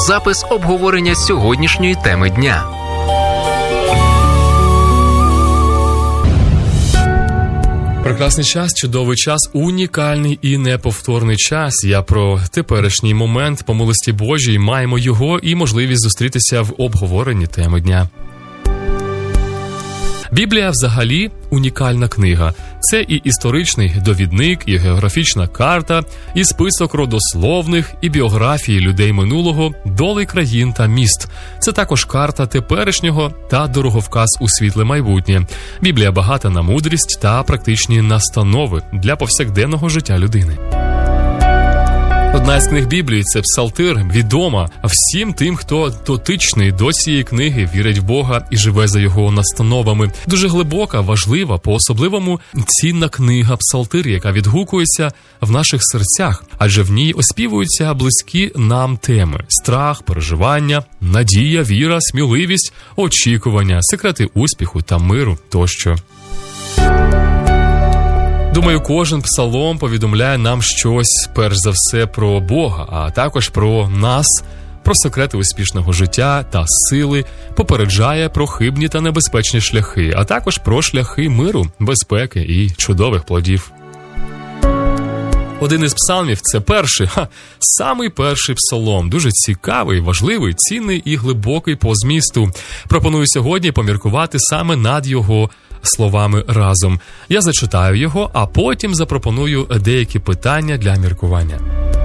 запис обговорення сьогоднішньої теми дня. Прекрасний час, чудовий час, унікальний і неповторний час. Я про теперішній момент по милості Божій, маємо його і можливість зустрітися в обговоренні теми дня. Біблія взагалі унікальна книга. Це і історичний довідник, і географічна карта, і список родословних, і біографії людей минулого, долі країн та міст. Це також карта теперішнього та дороговказ у світле майбутнє. Біблія багата на мудрість та практичні настанови для повсякденного життя людини. Одна з книг Біблії – це Псалтир, відома всім тим, хто дотичний до цієї книги, вірить в Бога і живе за його настановами. Дуже глибока, важлива, по-особливому цінна книга Псалтир, яка відгукується в наших серцях, адже в ній оспівуються близькі нам теми – страх, переживання, надія, віра, сміливість, очікування, секрети успіху та миру тощо. Думаю, кожен псалом повідомляє нам щось, перш за все, про Бога, а також про нас, про секрети успішного життя та сили, попереджає про хибні та небезпечні шляхи, а також про шляхи миру, безпеки і чудових плодів. Один із псалмів – це самий перший псалом. Дуже цікавий, важливий, цінний і глибокий по змісту. Пропоную сьогодні поміркувати саме над його словами разом. Я зачитаю його, а потім запропоную деякі питання для міркування.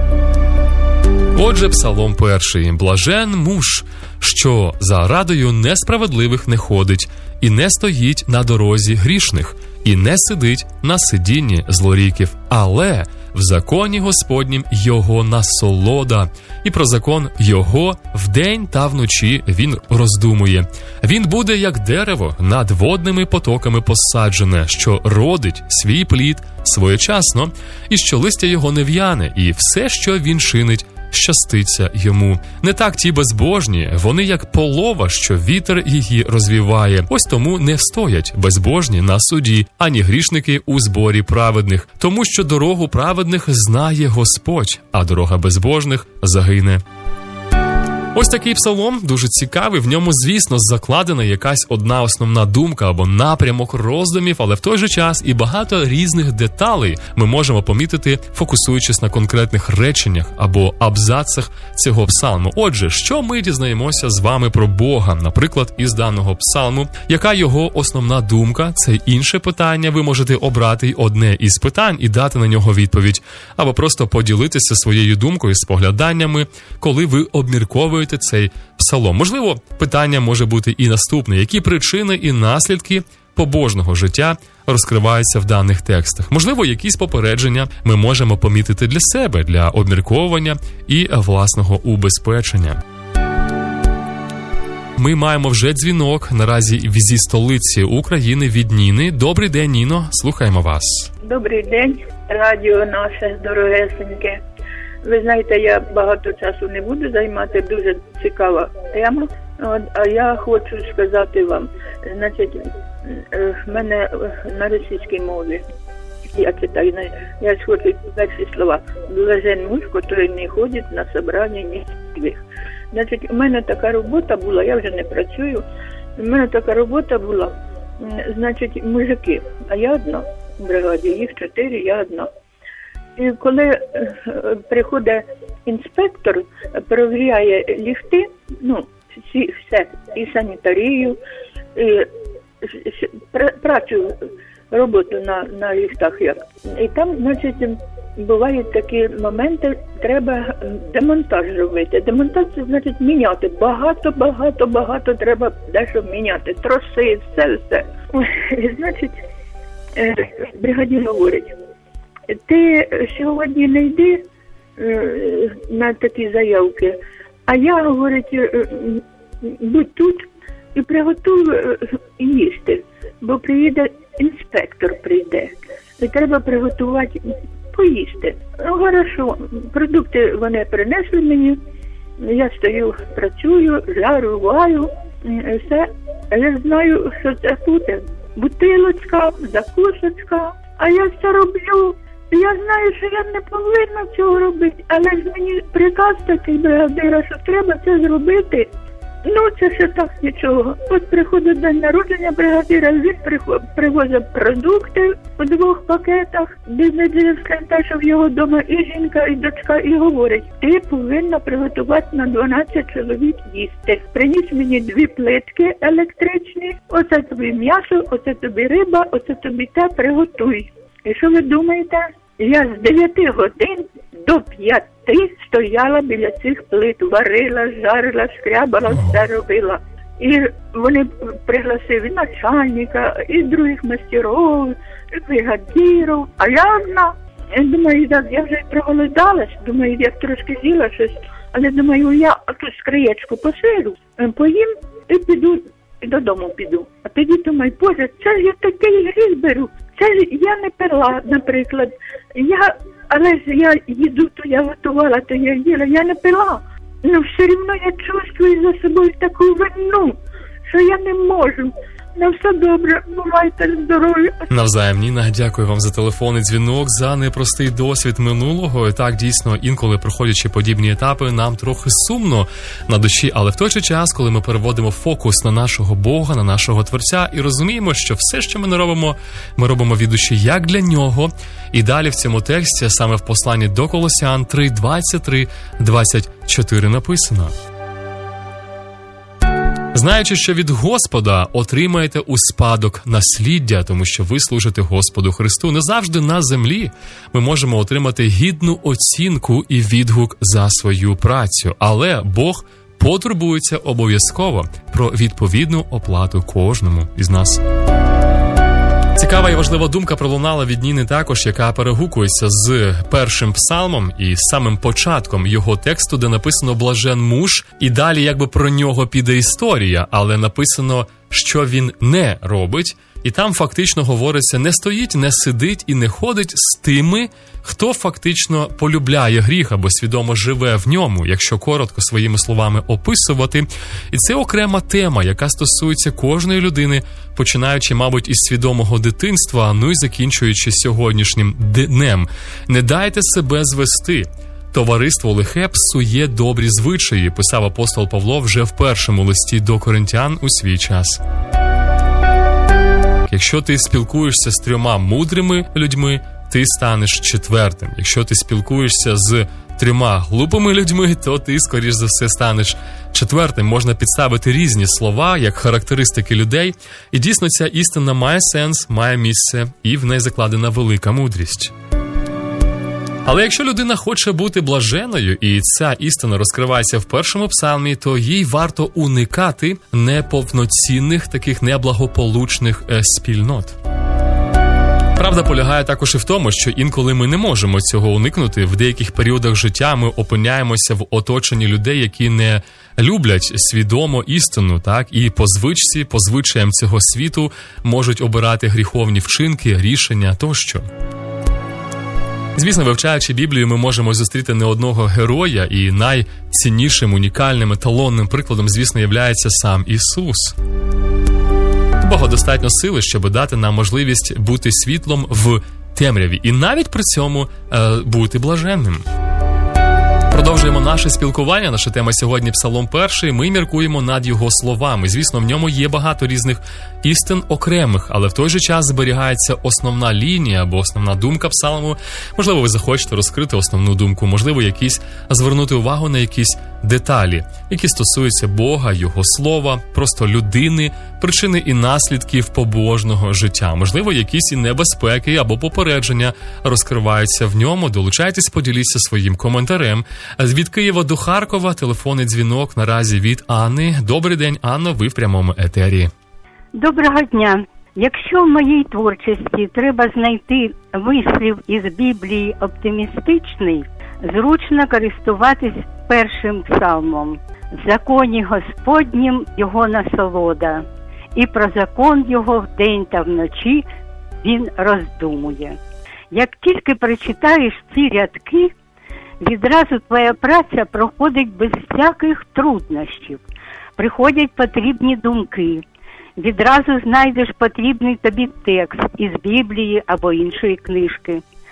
Отже, псалом 1. «Блажен муж, що за радою несправедливих не ходить, і не стоїть на дорозі грішних, і не сидить на сидінні злоріків, але в законі Господнім його насолода, і про закон його вдень та вночі він роздумує. Він буде, як дерево, над водними потоками посаджене, що родить свій плід своєчасно, і що листя його не в'яне, і все, що він чинить, щаститься йому. Не так ті безбожні, вони як полова, що вітер її розвіває. Ось тому не встоять безбожні на суді, ані грішники у зборі праведних, тому що дорогу праведних знає Господь, а дорога безбожних загине». Ось такий псалом, дуже цікавий, в ньому, звісно, закладена якась одна основна думка або напрямок роздумів, але в той же час і багато різних деталей ми можемо помітити, фокусуючись на конкретних реченнях або абзацах цього псалму. Отже, що ми дізнаємося з вами про Бога, наприклад, із даного псалму, яка його основна думка, це інше питання, ви можете обрати одне із питань і дати на нього відповідь, або просто поділитися своєю думкою, спогляданнями, коли ви обмірковуєте цей псалом. Можливо, питання може бути і наступне. Які причини і наслідки побожного життя розкриваються в даних текстах? Можливо, якісь попередження ми можемо помітити для себе, для обмірковування і власного убезпечення. Ми маємо вже дзвінок наразі зі столиці України від Ніни. Добрий день, Ніно, слухаємо вас. Добрий день, радіо наше дорогесеньке. Ви знаєте, я багато часу не буду займати, дуже цікава тема. А я хочу сказати вам, значить, в мене на російській мові, я читаю, я ж хочу перші слова. «Блажен муж, який не ходить на собрання нечестивих». Значить, у мене така робота була, я вже не працюю, у мене така робота була, значить, мужики, а я одна в бригаді, їх 4, я одна. І коли приходить інспектор, перевіряє ліфти, все, і санітарію, і працю, роботу на ліфтах. І там, значить, бувають такі моменти, треба демонтаж робити. Демонтаж – це, значить, міняти. Багато треба дещо міняти. Троси, все. І, значить, бригадір говорить: ти сьогодні не йди на такі заявки, а я, говорить, будь тут і приготуй їсти, бо приїде інспектор, і треба приготувати поїсти. Ну, хорошо, продукти вони принесли мені, я стою, працюю, жарю, все, а я знаю, що це буде. Бутилочка, закусочка, а я все роблю. Я знаю, що я не повинна цього робити, але ж мені приказ такий бригадира, що треба це зробити. Ну, це ще так нічого. От приходить день народження бригадира, він привозить продукти у 2 пакетах, де те, що в його вдома і жінка, і дочка, і говорить, ти повинна приготувати на 12 чоловік їсти. Приніс мені 2 плитки електричні, оце тобі м'ясо, оце тобі риба, оце тобі те, приготуй. І що ви думаєте? Я з 9 годин до 5 стояла біля цих плит, варила, жарила, шкрябала, все робила. І вони пригласили і начальника, і других мастерів, і бригадирів. А я одна. Я думаю, я вже проголодалась, думаю, я трошки з'їла щось, але думаю, я тут скриєчку посилю, поїм і піду, і додому піду. А тоді думаю, Боже, це ж я такий гріх беру. Це ж я не пила, наприклад. Але ж я їду, то я готувала, то я їла, я не пила. Ну, все рівно я чувствую за собою таку вину, що я не можу. На все добре, бувайте здорові. Навзаєм, Ніна, дякую вам за телефонний дзвінок, за непростий досвід минулого. І так, дійсно, інколи, проходячи подібні етапи, нам трохи сумно на душі, але в той же час, коли ми переводимо фокус на нашого Бога, на нашого Творця, і розуміємо, що все, що ми робимо від душі як для Нього. І далі в цьому тексті, саме в посланні до Колосян 3:23-24 написано: знаючи, що від Господа отримаєте у спадок насліддя, тому що ви служите Господу Христу. Не завжди на землі ми можемо отримати гідну оцінку і відгук за свою працю, але Бог потурбується обов'язково про відповідну оплату кожному із нас. Цікава і важлива думка пролунала від Ніни також, яка перегукується з першим псалмом і самим початком його тексту, де написано «блажен муж», і далі якби про нього піде історія, але написано, що він не робить, і там фактично говориться, не стоїть, не сидить і не ходить з тими, хто фактично полюбляє гріх або свідомо живе в ньому, якщо коротко своїми словами описувати. І це окрема тема, яка стосується кожної людини, починаючи, мабуть, із свідомого дитинства, ну і закінчуючи сьогоднішнім днем. Не дайте себе звести. Товариство лихе псує добрі звичаї, писав апостол Павло вже в першому листі до Коринтян у свій час. Якщо ти спілкуєшся з 3 мудрими людьми, ти станеш 4-тим. Якщо ти спілкуєшся з 3 глупими людьми, то ти, скоріш за все, станеш 4-тим. Можна підставити різні слова, як характеристики людей. І дійсно ця істина має сенс, має місце, і в неї закладена велика мудрість. Але якщо людина хоче бути блаженною, і ця істина розкривається в першому псалмі, то їй варто уникати неповноцінних, таких неблагополучних спільнот. Правда полягає також і в тому, що інколи ми не можемо цього уникнути. В деяких періодах життя ми опиняємося в оточенні людей, які не люблять свідомо істину, так? І по звичаям цього світу можуть обирати гріховні вчинки, рішення тощо. Звісно, вивчаючи Біблію, ми можемо зустріти не одного героя, і найціннішим, унікальним, еталонним прикладом, звісно, являється сам Ісус. Бога достатньо сили, щоб дати нам можливість бути світлом в темряві і навіть при цьому бути блаженним. Продовжуємо наше спілкування. Наша тема сьогодні Псалом 1. Ми міркуємо над його словами. Звісно, в ньому є багато різних істин окремих, але в той же час зберігається основна лінія або основна думка псалму. Можливо, ви захочете розкрити основну думку, можливо, звернути увагу на якісь деталі, які стосуються Бога, Його слова, просто людини, причини і наслідків побожного життя. Можливо, якісь і небезпеки або попередження розкриваються в ньому. Долучайтесь, поділіться своїм коментарем. Від Києва до Харкова телефонний дзвінок наразі від Анни. Добрий день, Анно, ви в прямому етері. Доброго дня. Якщо в моїй творчості треба знайти вислів із Біблії оптимістичний, зручно користуватись першим псалмом. В законі Господнім його насолода, і про закон його вдень та вночі він роздумує. Як тільки прочитаєш ці рядки, відразу твоя праця проходить без всяких труднощів. Приходять потрібні думки. Відразу знайдеш потрібний тобі текст із Біблії або іншої книжки.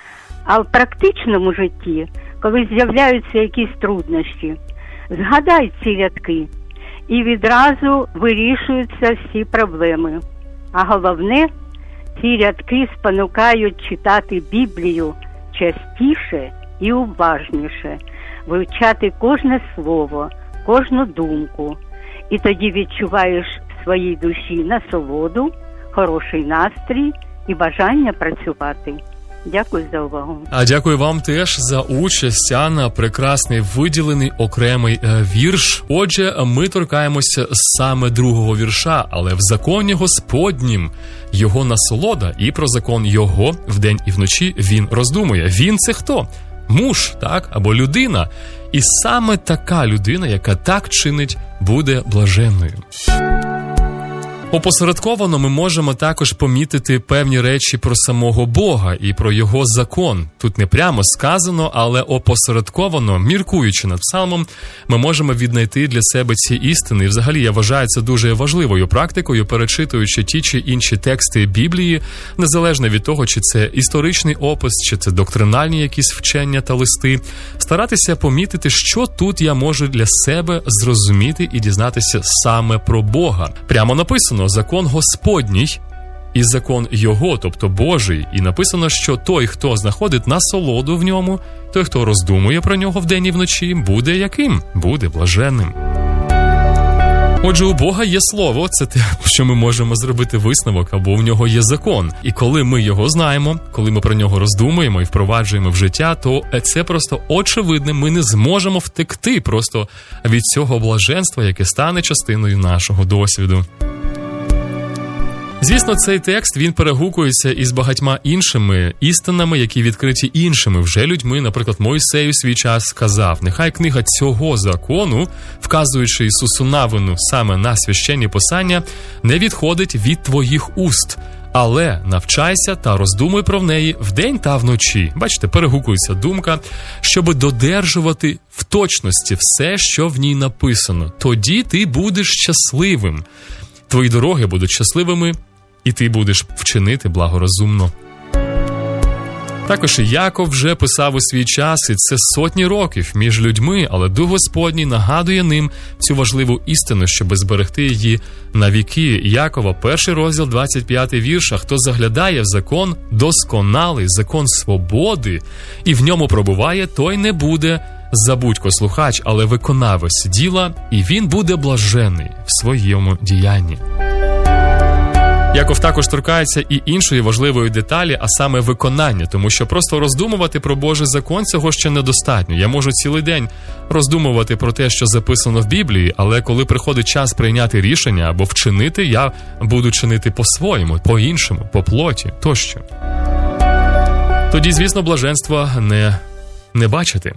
А в практичному житті, коли з'являються якісь труднощі, згадай ці рядки, і відразу вирішуються всі проблеми. А головне, ці рядки спонукають читати Біблію частіше і уважніше, вивчати кожне слово, кожну думку. І тоді відчуваєш в своїй душі насолоду, хороший настрій і бажання працювати. Дякую за увагу. А дякую вам теж за участь, Анна. Прекрасний виділений окремий вірш. Отже, ми торкаємося саме другого вірша, але в законі Господнім його насолода, і про закон його вдень і вночі він роздумує. Він – це хто? Муж, так? Або людина. І саме така людина, яка так чинить, буде блаженною. Опосередковано ми можемо також помітити певні речі про самого Бога і про його закон. Тут не прямо сказано, але опосередковано, міркуючи над псалмом, ми можемо віднайти для себе ці істини. І взагалі я вважаю це дуже важливою практикою, перечитуючи ті чи інші тексти Біблії, незалежно від того, чи це історичний опис, чи це доктринальні якісь вчення та листи, старатися помітити, що тут я можу для себе зрозуміти і дізнатися саме про Бога. Прямо написано «Закон Господній» і «Закон Його», тобто Божий. І написано, що той, хто знаходить насолоду в ньому, той, хто роздумує про нього вдень і вночі, буде яким? Буде блаженним. Отже, у Бога є слово, це те, що ми можемо зробити висновок, або в нього є закон. І коли ми його знаємо, коли ми про нього роздумуємо і впроваджуємо в життя, то це просто очевидне, ми не зможемо втекти просто від цього блаженства, яке стане частиною нашого досвіду. Звісно, цей текст, він перегукується із багатьма іншими істинами, які відкриті іншими вже людьми. Наприклад, Мойсей у свій час сказав: «Нехай книга цього закону, вказуючи Ісусу навину саме на священні писання, не відходить від твоїх уст, але навчайся та роздумуй про неї вдень та вночі». Бачите, перегукується думка, щоб додержувати в точності все, що в ній написано. Тоді ти будеш щасливим. Твої дороги будуть щасливими, і ти будеш вчинити благорозумно. Також і Яков вже писав у свій час, і це сотні років між людьми, але Дух Господній нагадує ним цю важливу істину, щоб зберегти її на віки. Якова, 1 розділ, 25 вірш: «А хто заглядає в закон досконалий, закон свободи, і в ньому пробуває, той не буде забудько-слухач, але виконавець діла, і він буде блажений в своєму діянні». Яков також торкається і іншої важливої деталі, а саме виконання, тому що просто роздумувати про Божий закон цього ще недостатньо. Я можу цілий день роздумувати про те, що записано в Біблії, але коли приходить час прийняти рішення або вчинити, я буду чинити по-своєму, по-іншому, по плоті, тощо. Тоді, звісно, блаженства не бачити.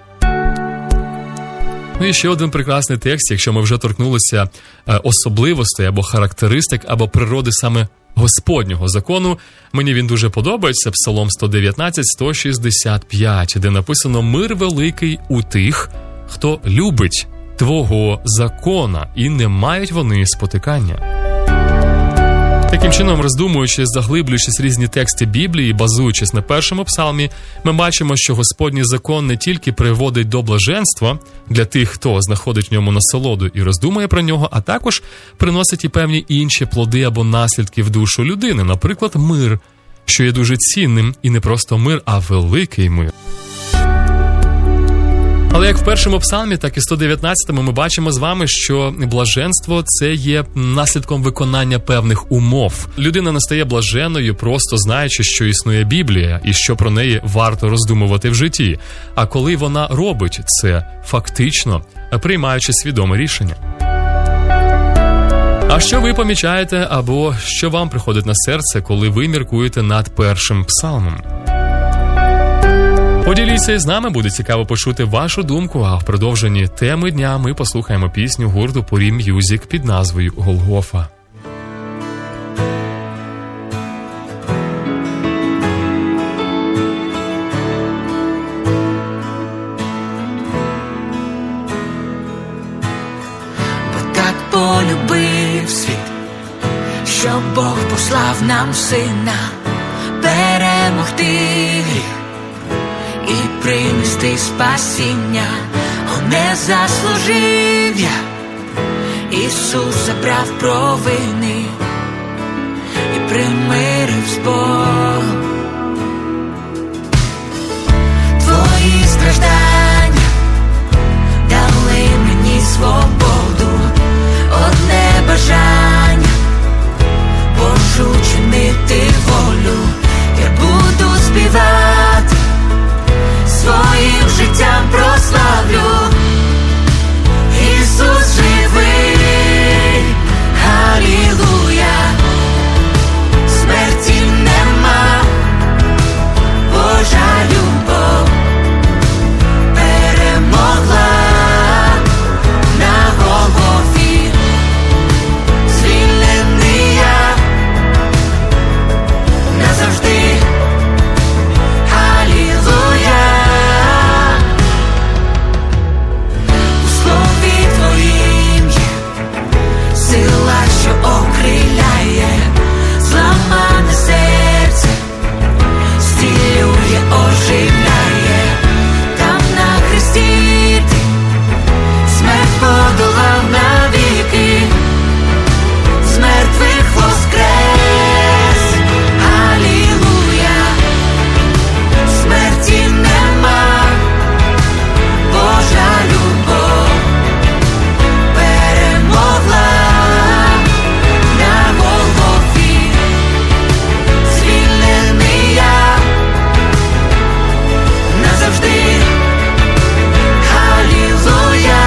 Ну і ще один прекрасний текст, якщо ми вже торкнулися особливостей або характеристик, або природи саме Господнього закону. Мені він дуже подобається, Псалом 119-165, де написано: «Мир великий у тих, хто любить Твого закона, і не мають вони спотикання». Таким чином, роздумуючи, заглиблюючись різні тексти Біблії, базуючись на першому псалмі, ми бачимо, що Господній закон не тільки приводить до блаженства для тих, хто знаходить в ньому насолоду і роздумує про нього, а також приносить і певні інші плоди або наслідки в душу людини, наприклад, мир, що є дуже цінним, і не просто мир, а великий мир. Але як в першому псалмі, так і 119-му ми бачимо з вами, що блаженство – це є наслідком виконання певних умов. Людина не стає блаженною, просто знаючи, що існує Біблія і що про неї варто роздумувати в житті. А коли вона робить це фактично, приймаючи свідоме рішення. А що ви помічаєте або що вам приходить на серце, коли ви міркуєте над першим псалмом? Поділіться із нами, буде цікаво почути вашу думку, а в продовженні теми дня ми послухаємо пісню гурту Порі М'юзік під назвою «Голгофа». Бо так полюбив світ, що Бог послав нам Сина перемогти гріх принести спасіння, не заслужив я. Ісус забрав провини і примирив з Богом. Твої страждання дали мені свободу, одне бажання Божу чинити волю. Я буду співати, своїм життям прославлю. Ісус живий, алілуя. Смерті нема, Божа любов перемогла на Голгофі. Звільнений я назавжди, алілуя. У слові Твоїм є сила, що окриляє, зламане серце зцілює, оживляє. Там на хресті Ти смерть подолав навіки, з мертвих воскрес, алілуя. Смерті нема, Божа любов перемогла на Голгофі. Звільнений я назавжди, алілуя.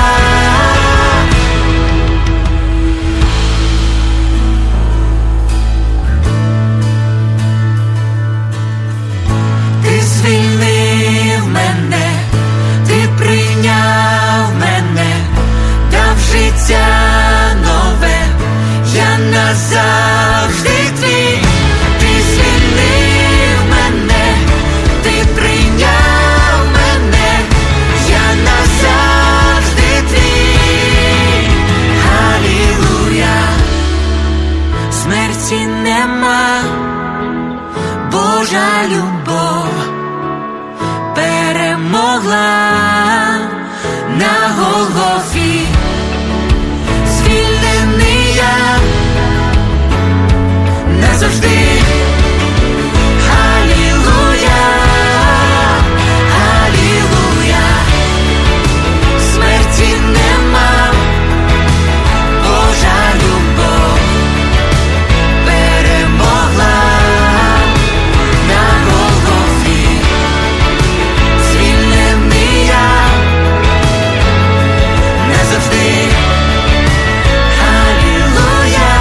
Ти звільнив мене, ти прийняв мене, дав життя нове, я назавжди твій. Ти звільнив мене, ти прийняв мене, я назавжди твій, алілуя. Смерті нема, Божа любов перемогла на Голгофі. Звільнений я назавжди, алілуя, алілуя. Смерті нема, Божа любов перемогла на Голгофі. Звільнений я назавжди, алілуя.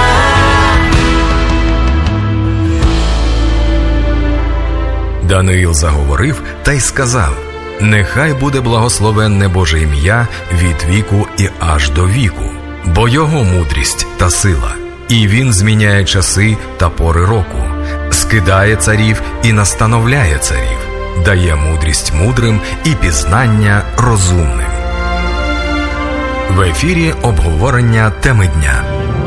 Даниїл заговорив та й сказав: «Нехай буде благословенне Боже ім'я від віку і аж до віку, бо Його мудрість та сила, і Він зміняє часи та пори року, скидає царів і настановляє царів, дає мудрість мудрим і пізнання розумним». В ефірі обговорення теми дня.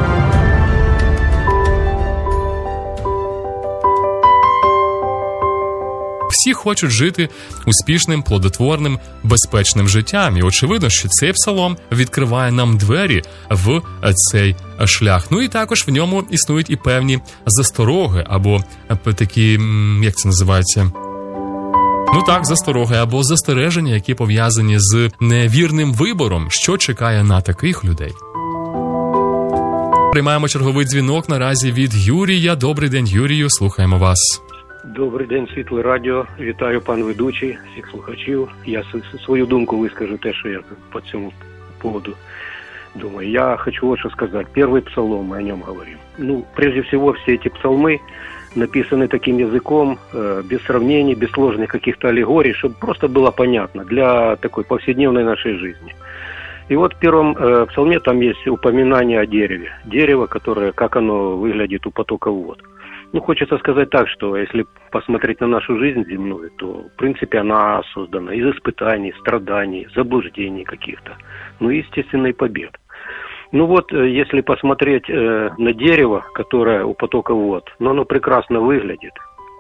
Всі хочуть жити успішним, плодотворним, безпечним життям. І очевидно, що цей псалом відкриває нам двері в цей шлях. Ну і також в ньому існують і певні застороги, або такі, як це називається? Ну так, застороги або застереження, які пов'язані з невірним вибором, що чекає на таких людей. Приймаємо черговий дзвінок наразі від Юрія. Добрий день, Юрію, слухаємо вас. Добрий день, Світле Радіо. Вітаю, пан ведучий, всіх слухачів. Я свою думку выскажу, те, що я по цьому поводу думаю. Я хочу вот что сказать. Первый псалом, мы о нем говорим. Ну, прежде всего, все эти псалмы написаны таким языком, без сравнений, без сложных каких-то аллегорий, чтобы просто было понятно для такой повседневной нашей жизни. И вот в первом псалме там есть упоминание о дереве. Дерево, которое, как оно выглядит у потока вод. Ну, хочется сказать так, что если посмотреть на нашу жизнь земную, то, в принципе, она создана из испытаний, страданий, заблуждений каких-то, ну и, естественно, и побед. Ну вот, если посмотреть на дерево, которое у потока вод, но оно прекрасно выглядит,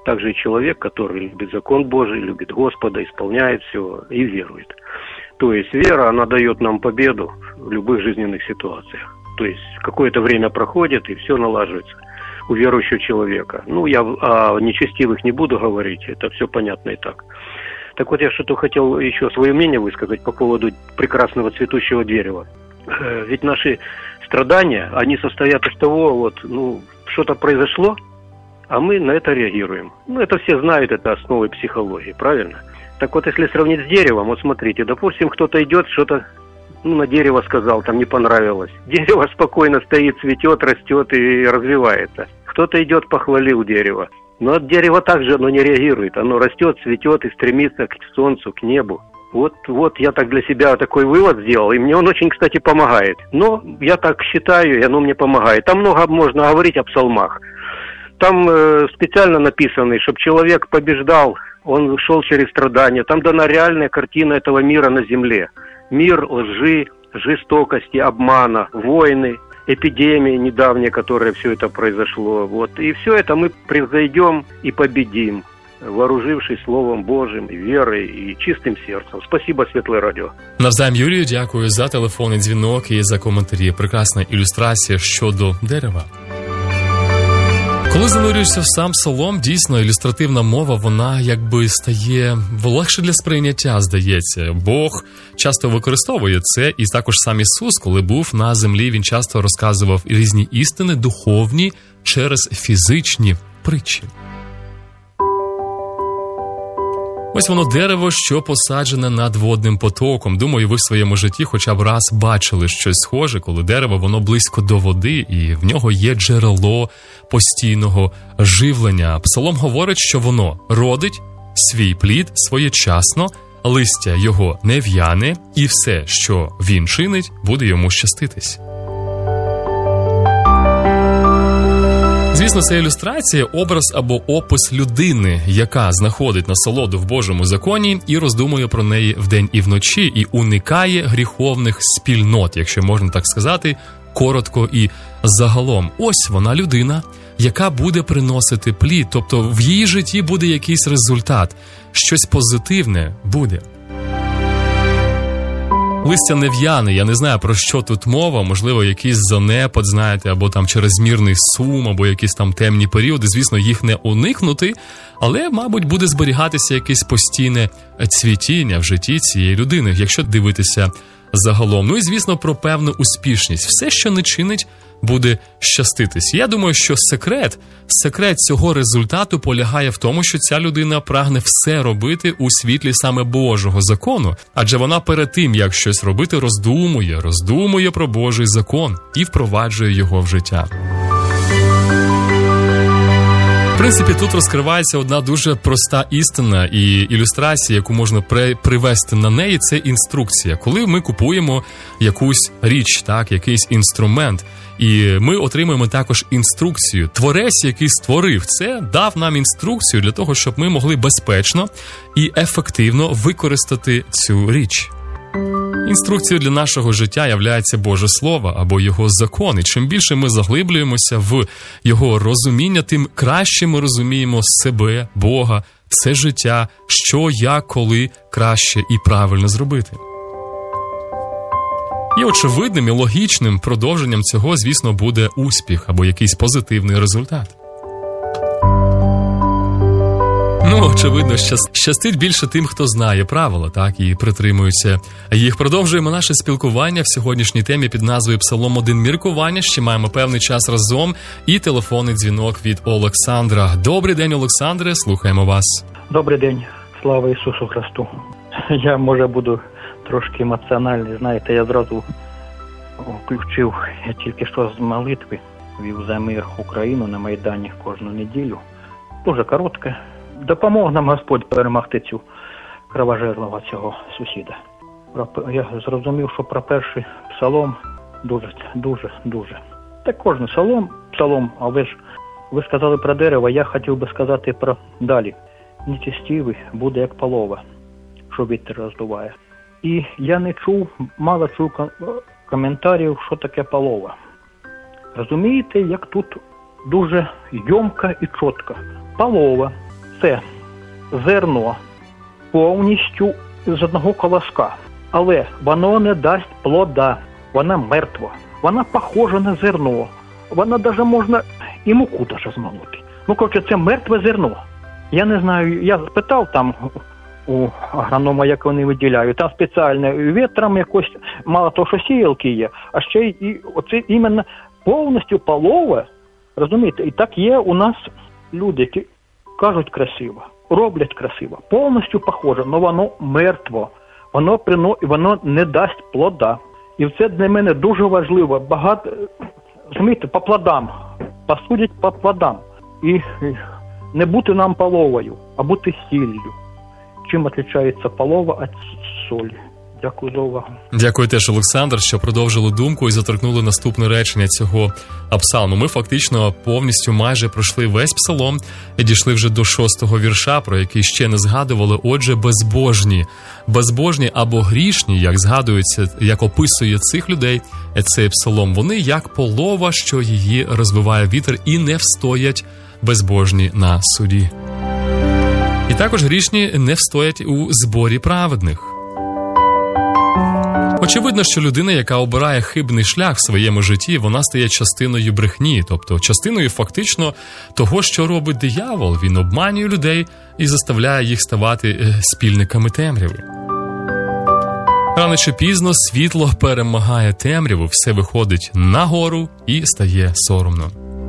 также и человек, который любит закон Божий, любит Господа, исполняет все и верует. То есть вера, она дает нам победу в любых жизненных ситуациях. То есть какое-то время проходит, и все налаживается у верующего человека. Я о нечестивых не буду говорить, это все понятно и так. Так вот, я что-то хотел еще свое мнение высказать по поводу прекрасного цветущего дерева. Ведь наши страдания, они состоят из того, что-то произошло, а мы на это реагируем. Это все знают, это основы психологии, правильно? Так вот, если сравнить с деревом, вот смотрите, допустим, кто-то идет, что-то на дерево сказал, там не понравилось. Дерево спокойно стоит, цветет, растет и развивается. Кто-то идет, похвалил дерево. Но дерево также, оно не реагирует. Оно растет, цветет и стремится к солнцу, к небу. Вот я так для себя такой вывод сделал, и мне он очень, кстати, помогает. Но я так считаю, и оно мне помогает. Там много можно говорить о псалмах. Там специально написано, чтобы человек побеждал, он шел через страдания. Там дана реальная картина этого мира на земле. Мир лжи, жестокости, обмана, войны, эпидемии недавние, которые все это произошло. И все это мы превзойдем и победим, вооружившись Словом Божьим, верой и чистым сердцем. Спасибо, Светлое Радіо. Навзаєм, Юрію, дякую за телефонний дзвінок і за коментарі. Прекрасна ілюстрація щодо дерева. Коли занурюєшся в сам псалом, дійсно, ілюстративна мова, вона якби стає легше для сприйняття, здається. Бог часто використовує це, і також сам Ісус, коли був на землі, він часто розказував різні істини духовні через фізичні притчі. Ось воно дерево, що посаджене над водним потоком. Думаю, ви в своєму житті хоча б раз бачили щось схоже, коли дерево, воно близько до води, і в нього є джерело постійного живлення. Псалом говорить, що воно родить свій плід своєчасно, листя його не в'яне, і все, що він чинить, буде йому щаститись. Звісно, це ілюстрація, образ або опис людини, яка знаходить насолоду в Божому законі і роздумує про неї вдень і вночі, і уникає гріховних спільнот, якщо можна так сказати, коротко і загалом. Ось вона людина, яка буде приносити плід, тобто в її житті буде якийсь результат, щось позитивне буде. Листя не в'яне, я не знаю, про що тут мова, можливо, якийсь занепад, знаєте, або там чрезмірний сум, або якісь там темні періоди, звісно, їх не уникнути, але, мабуть, буде зберігатися якесь постійне цвітіння в житті цієї людини, якщо дивитися загалом. І, звісно, про певну успішність. Все, що не чинить, буде щаститись. Я думаю, що секрет цього результату полягає в тому, що ця людина прагне все робити у світлі саме Божого закону, адже вона перед тим, як щось робити, роздумує про Божий закон і впроваджує його в життя. В принципі, тут розкривається одна дуже проста істина і ілюстрація, яку можна привести на неї, це інструкція. Коли ми купуємо якусь річ, якийсь інструмент, і ми отримуємо також інструкцію. Творець, який створив це, дав нам інструкцію для того, щоб ми могли безпечно і ефективно використати цю річ. Інструкцією для нашого життя являється Боже Слово або Його закон. І чим більше ми заглиблюємося в Його розуміння, тим краще ми розуміємо себе, Бога, це життя, що, як, коли краще і правильно зробити. І очевидним і логічним продовженням цього, звісно, буде успіх або якийсь позитивний результат. Очевидно, щастить більше тим, хто знає правила, і притримується їх. Продовжуємо наше спілкування в сьогоднішній темі під назвою «Псалом 1. Міркування». Ще маємо певний час разом і телефонний дзвінок від Олександра. Добрий день, Олександре, слухаємо вас. Добрий день, слава Ісусу Христу. Я, може, буду трошки емоціональний, знаєте, я зразу включив, я тільки що з молитви вів за мир Україну на Майдані кожну неділю. Дуже коротке. Допомог нам Господь перемогти цю кровожерливого цього сусіда. Я зрозумів, що про перший псалом дуже. Так кожен псалом, а ви сказали про дерево, я хотів би сказати про далі. Нечестивий буде як полова, що вітер роздуває. І я мало чув коментарів, що таке полова. Розумієте, як тут дуже йомко і чітко. Полова це зерно повністю з одного колоска, але воно не дасть плода, вона мертва, вона похожа на зерно, вона навіть можна і муку даже змолоти. Ну, коротше, це мертве зерно. Я не знаю, я спитав там у агронома, як вони виділяють, там спеціально вітром якось, мало того, що сіялки є, а ще і оце іменно повністю полове, розумієте, і так є у нас люди, які кажуть красиво, роблять красиво, повністю похоже, але воно мертво, воно не дасть плода. І це для мене дуже важливо, багато, розумієте, по плодам, посудять по плодам. І не бути нам половою, а бути сіллю. Чим відрізняється полова від солі. Дякую за увагу. Дякую теж, Олександр, що продовжили думку і заторкнули наступне речення цього псалму. Ми фактично повністю майже пройшли весь псалом і дійшли вже до 6-го вірша, про який ще не згадували. Отже, безбожні або грішні, як згадується, як описує цих людей цей псалом, вони як полова, що її розвиває вітер, і не встоять безбожні на суді. І також грішні не встоять у зборі праведних. Очевидно, що людина, яка обирає хибний шлях в своєму житті, вона стає частиною брехні, тобто частиною фактично того, що робить диявол. Він обманює людей і заставляє їх ставати спільниками темряви. Рано чи пізно світло перемагає темряву, все виходить нагору і стає соромно.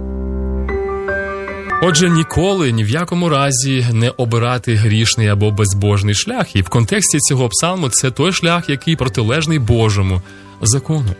Отже, ніколи, ні в якому разі не обирати грішний або безбожний шлях. І в контексті цього псалму це той шлях, який протилежний Божому закону.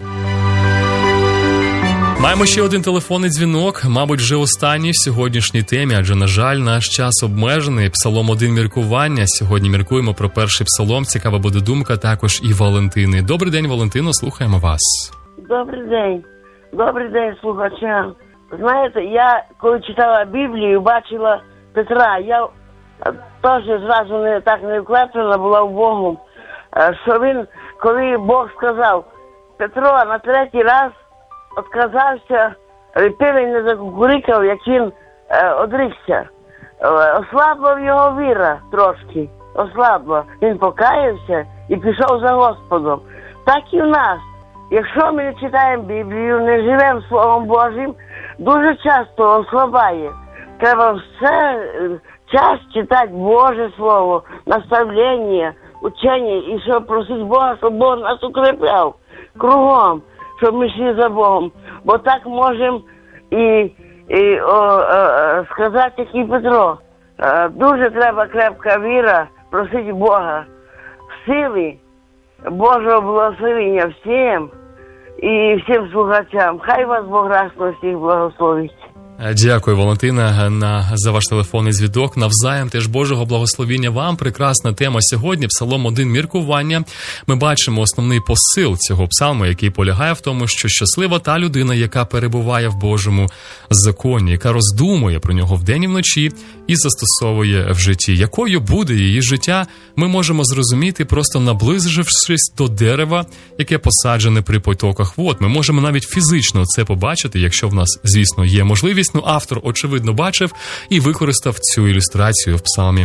Маємо ще один телефонний дзвінок, мабуть, вже останній в сьогоднішній темі, адже, на жаль, наш час обмежений. Псалом 1 міркування. Сьогодні міркуємо про перший псалом. Цікава буде думка також і Валентини. Добрий день, Валентино, слухаємо вас. Добрий день, слухачам. Знаєте, я коли читала Біблію, бачила Петра, я теж зразу не вклеплена була в Богу, що він, коли Бог сказав, Петро на третій раз відказався, півень не закукурикав, як він одрікся. Ослабла його віра трошки, ослабла. Він покаявся і пішов за Господом. Так і в нас. Якщо ми не читаємо Біблію, не живемо Словом Божим, дуже часто ослабає. Треба все час читати Боже Слово, наставлення, учення, і щоб просити Бога, щоб Бог нас укріпляв кругом, щоб ми йшли за Богом. Бо так можемо сказати, як і Петро. Дуже треба крепка віра, просити Бога сили, Божого благословення всім і всім слухачам. Хай вас Бог радісно всіх благословить. Дякую, Валентина, за ваш телефонний дзвінок. Навзаєм теж Божого благословіння вам. Прекрасна тема сьогодні. Псалом 1 міркування. Ми бачимо основний посил цього псалму, який полягає в тому, що щаслива та людина, яка перебуває в Божому законі, яка роздумує про нього вдень і вночі і застосовує в житті. Якою буде її життя, ми можемо зрозуміти, просто наблизившись до дерева, яке посаджене при потоках вод. Ми можемо навіть фізично це побачити, якщо в нас, звісно, є можливість. Ну, автор, очевидно, бачив і використав цю ілюстрацію в псалмі.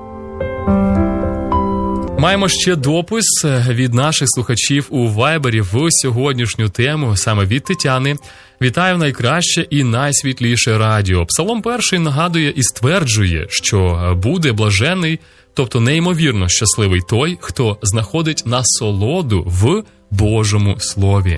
Маємо ще допис від наших слухачів у Вайбері в сьогоднішню тему, саме від Тетяни. Вітаю найкраще і найсвітліше радіо. Псалом 1 нагадує і стверджує, що буде блажений, тобто неймовірно щасливий той, хто знаходить насолоду в Божому Слові.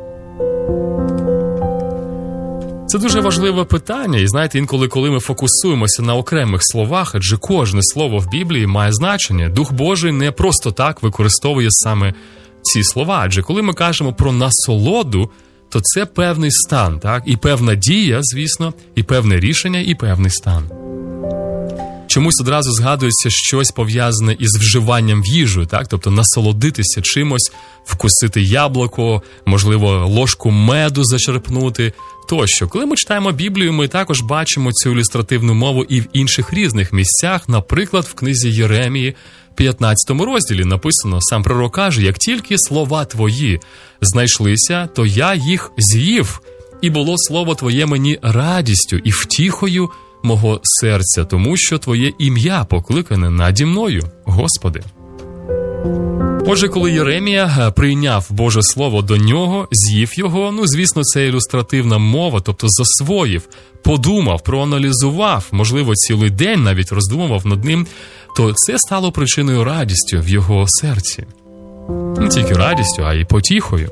Це дуже важливе питання, і знаєте, інколи, коли ми фокусуємося на окремих словах, адже кожне слово в Біблії має значення, Дух Божий не просто так використовує саме ці слова, адже коли ми кажемо про насолоду, то це певний стан, так? І певна дія, звісно, і певне рішення, і певний стан. Чомусь одразу згадується щось пов'язане із вживанням в їжу, так? Тобто насолодитися чимось, вкусити яблуко, можливо, ложку меду зачерпнути, тощо. Коли ми читаємо Біблію, ми також бачимо цю ілюстративну мову і в інших різних місцях, наприклад, в книзі Єремії, 15 розділі написано, сам пророк каже, як тільки слова твої знайшлися, то я їх з'їв, і було слово твоє мені радістю і втіхою мого серця, тому що Твоє ім'я покликане наді мною, Господи. Отже, коли Єремія прийняв Боже Слово до нього, з'їв його, звісно, це ілюстративна мова, тобто засвоїв, подумав, проаналізував, можливо, цілий день навіть роздумував над ним, то це стало причиною радістю в його серці. Не тільки радістю, а й потіхою.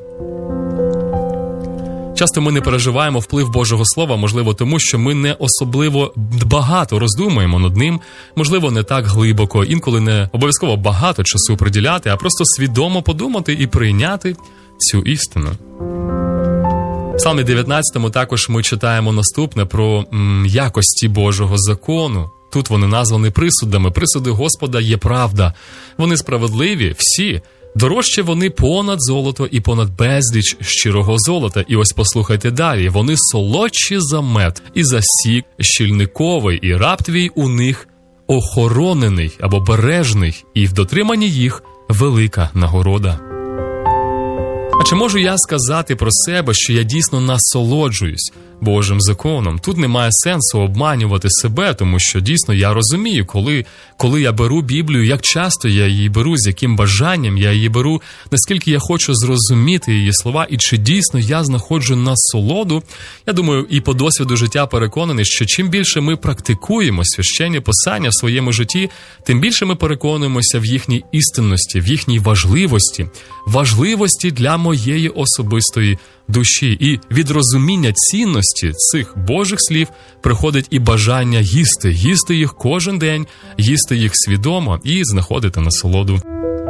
Часто ми не переживаємо вплив Божого Слова, можливо, тому що ми не особливо багато роздумуємо над ним, можливо, не так глибоко, інколи не обов'язково багато часу приділяти, а просто свідомо подумати і прийняти цю істину. В Псалмі 19 також ми читаємо наступне про якості Божого закону. Тут вони названі присудами. Присуди Господа є правда. Вони справедливі, всі. Дорожче вони понад золото і понад безліч щирого золота. І ось послухайте далі. Вони солодші за мед і за сік щільниковий, і раб твій у них охоронений або бережний, і в дотриманні їх велика нагорода. А чи можу я сказати про себе, що я дійсно насолоджуюсь Божим законом? Тут немає сенсу обманювати себе, тому що дійсно я розумію, коли я беру Біблію, як часто я її беру, з яким бажанням я її беру, наскільки я хочу зрозуміти її слова, і чи дійсно я знаходжу насолоду. Я думаю, і по досвіду життя переконаний, що чим більше ми практикуємо священні писання в своєму житті, тим більше ми переконуємося в їхній істинності, в їхній важливості для моєї особистої душі. І від розуміння цінності цих Божих слів приходить і бажання їсти їх кожен день, їсти їх свідомо і знаходити насолоду.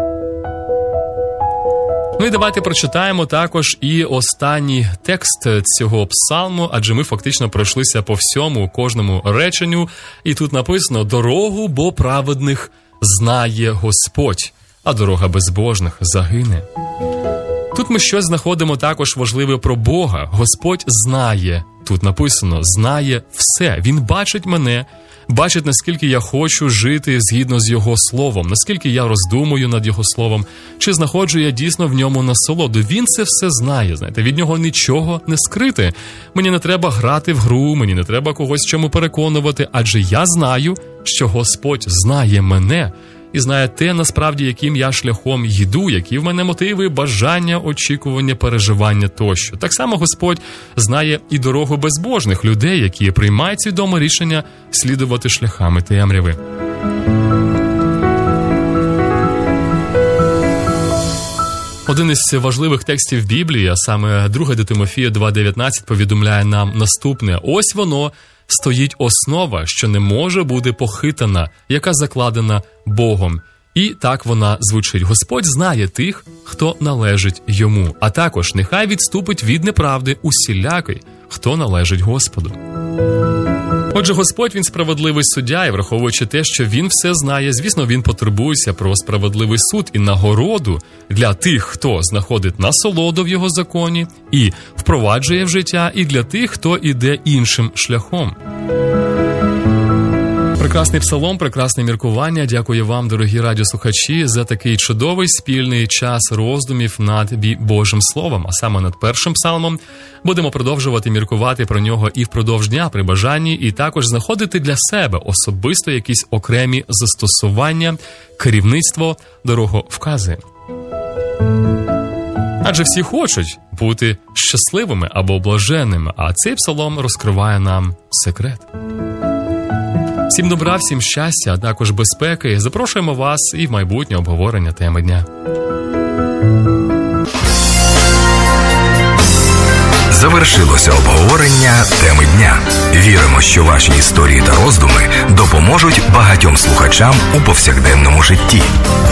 І давайте прочитаємо також і останній текст цього псалму, адже ми фактично пройшлися по всьому, кожному реченню. І тут написано: «Дорогу бо праведних знає Господь, а дорога безбожних загине». Тут ми щось знаходимо також важливе про Бога. Господь знає, тут написано, знає все. Він бачить мене, бачить, наскільки я хочу жити згідно з Його Словом, наскільки я роздумую над Його Словом, чи знаходжу я дійсно в ньому насолоду. Він це все знає, знаєте, від нього нічого не скрити. Мені не треба грати в гру, мені не треба когось чому переконувати, адже я знаю, що Господь знає мене, і знає те, насправді, яким я шляхом йду, які в мене мотиви, бажання, очікування, переживання тощо. Так само Господь знає і дорогу безбожних людей, які приймають свідоме рішення слідувати шляхами темряви. Один із важливих текстів Біблії, а саме 2 до Тимофія 2:19, повідомляє нам наступне: «Ось воно, стоїть основа, що не може бути похитана, яка закладена Богом». І так вона звучить: Господь знає тих, хто належить Йому, а також нехай відступить від неправди усілякий, хто належить Господу. Отже, Господь, Він справедливий суддя, і враховуючи те, що Він все знає, звісно, Він потурбується про справедливий суд і нагороду для тих, хто знаходить насолоду в Його законі і впроваджує в життя, і для тих, хто іде іншим шляхом. Прекрасний псалом, прекрасне міркування. Дякую вам, дорогі радіослухачі, за такий чудовий спільний час роздумів над Божим Словом, а саме над першим псалмом. Будемо продовжувати міркувати про нього і впродовж дня при бажанні, і також знаходити для себе особисто якісь окремі застосування, керівництво, дороговкази. Адже всі хочуть бути щасливими або блаженними, а цей псалом розкриває нам секрет. Всім добра, всім щастя, а також безпеки. Запрошуємо вас і в майбутнє обговорення теми дня. Завершилося обговорення теми дня. Віримо, що ваші історії та роздуми допоможуть багатьом слухачам у повсякденному житті.